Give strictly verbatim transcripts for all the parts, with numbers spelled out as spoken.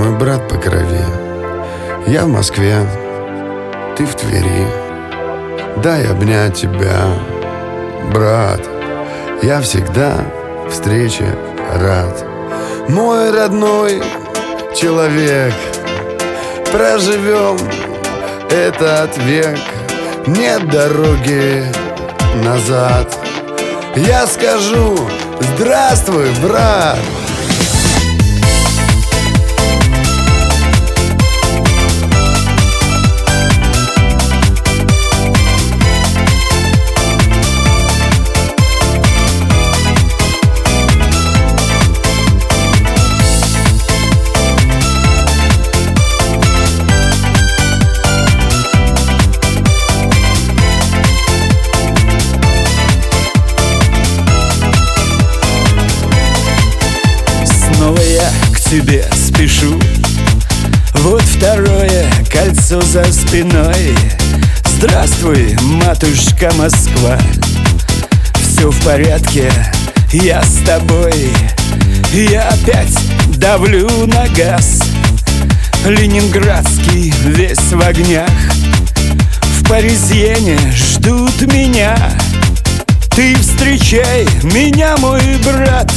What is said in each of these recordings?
мой брат по крови. Я в Москве, ты в Твери. Дай обнять тебя, брат. Я всегда встрече рад. Мой родной человек, проживем этот век. Нет дороги назад. Я скажу: здравствуй, брат. Снова я к тебе спешу. Вот второе кольцо за спиной. Здравствуй, матушка Москва. Все в порядке, я с тобой. Я опять давлю на газ. Ленинградский весь в огнях. В Паризьене ждут меня. Ты встречай меня, мой брат.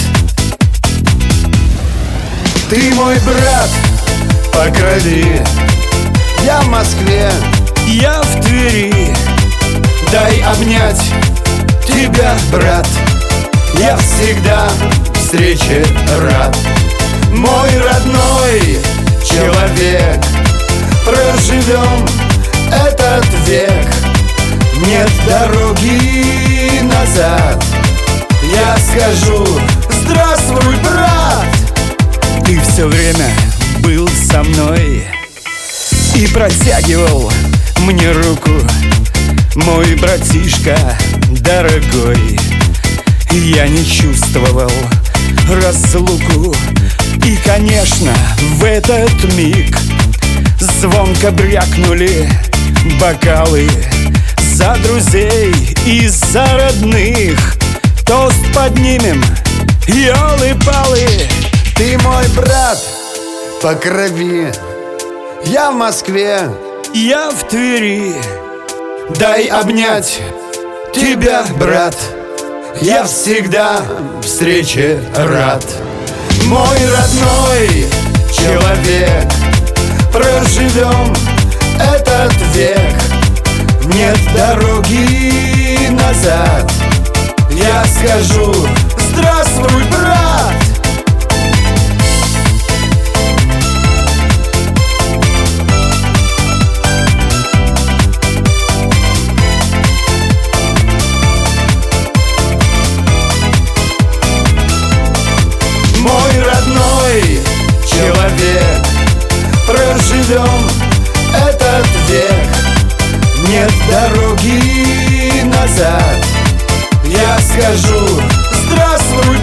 Ты мой брат по крови. Я в Москве, Я в Твери. дай обнять тебя, брат. Я всегда встрече рад. Мой родной человек, проживем этот век. Нет дороги назад. Я скажу: здравствуй, брат. Ты все время был со мной и протягивал мне руку, мой братишка дорогой. Я не чувствовал разлуку. И, конечно, в этот миг звонко брякнули бокалы за друзей и за родных. Тост поднимем, ёлы-палы. Ты мой брат по крови. Я в Москве, Я в Твери. дай обнять тебя, брат. Я всегда встрече рад. Мой родной человек, проживем этот век. Нет дороги назад. Я скажу: здравствуй, брат. Мой родной человек, проживем этот век. Нет дороги назад. Я скажу: здравствуй,